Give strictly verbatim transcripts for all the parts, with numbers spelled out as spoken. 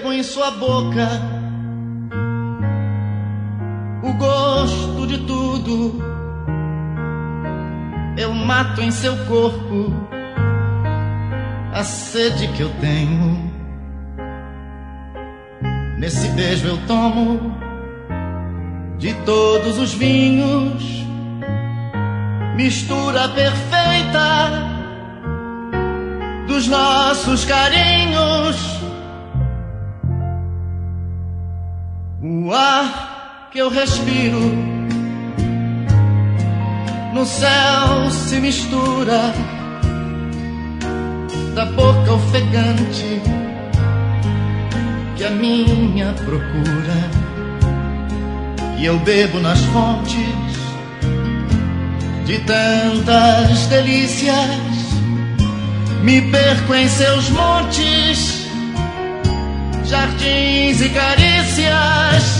bebo em sua boca o gosto de tudo. Eu mato em seu corpo a sede que eu tenho. Nesse beijo eu tomo de todos os vinhos, mistura perfeita dos nossos carinhos. O ar que eu respiro no céu se mistura da boca ofegante que a minha procura. E eu bebo nas fontes de tantas delícias, me perco em seus montes, jardins e carícias.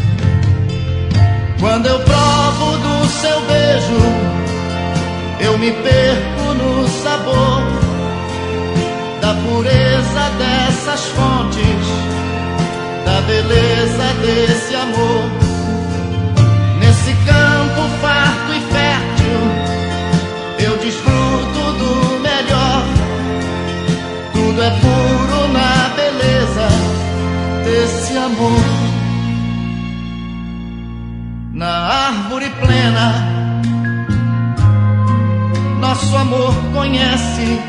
Quando eu provo do seu beijo, eu me perco no sabor da pureza dessas fontes, da beleza desse amor. Nesse campo farto e fértil, eu desfruto do melhor. Tudo é puro na beleza desse amor. Na árvore plena, nosso amor conhece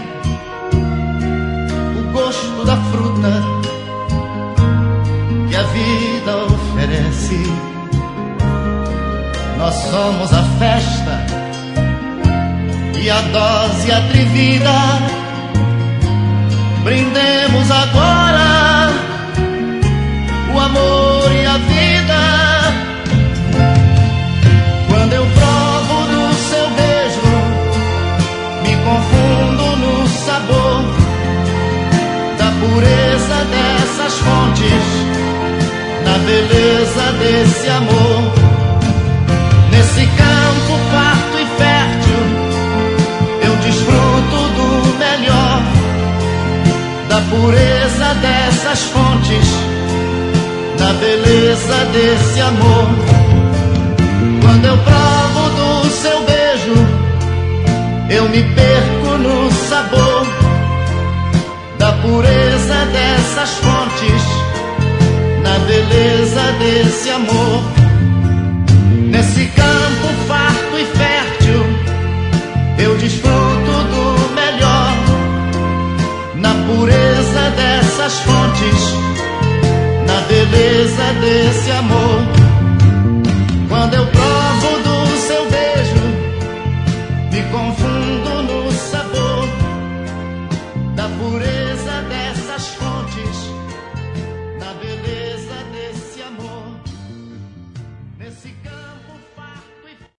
o gosto da fruta que a vida oferece. Nós somos a festa e a dose atrevida. Brindemos agora o amor e a vida. Quando eu provo do seu beijo, me confundo no sabor da pureza dessas fontes, da beleza desse amor. Nesse campo farto e fértil, eu desfruto do melhor, da pureza dessas fontes, da beleza desse amor. Quando eu provo do seu beijo, eu me perco no sabor da pureza dessas fontes, da beleza desse amor. Nesse campo farto e fértil, eu desfruto do melhor, na pureza dessas fontes, na beleza desse amor. Quando eu provo do seu beijo, me confundo no sabor da pureza dessas fontes, na beleza desse amor. Nesse campo